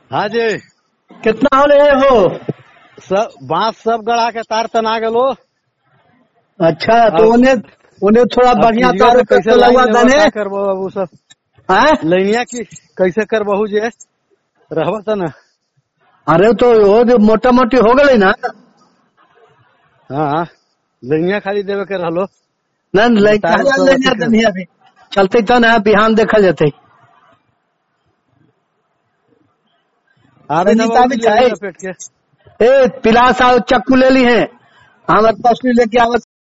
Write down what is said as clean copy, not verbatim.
हाँ जी। कितना हो रहे हो? सब बांस सब गड़ा के तार तना गेलो। अच्छा तो उन्हें थोड़ा बढ़िया तार कैसे लगवा लाइन देने। क्या करबो अब उ सब लाइनिया की कैसे करबहू जे रहबो त न। अरे तो वो जो मोटा मोटी हो गई ना। हाँ लाइनिया खाली देवे के रहलो। नहीं अभी चलते तो ना बिहान देखल जते। अभी लपेट के ए पिलास चक्कू ले ली है हमारे पास लेके आवा।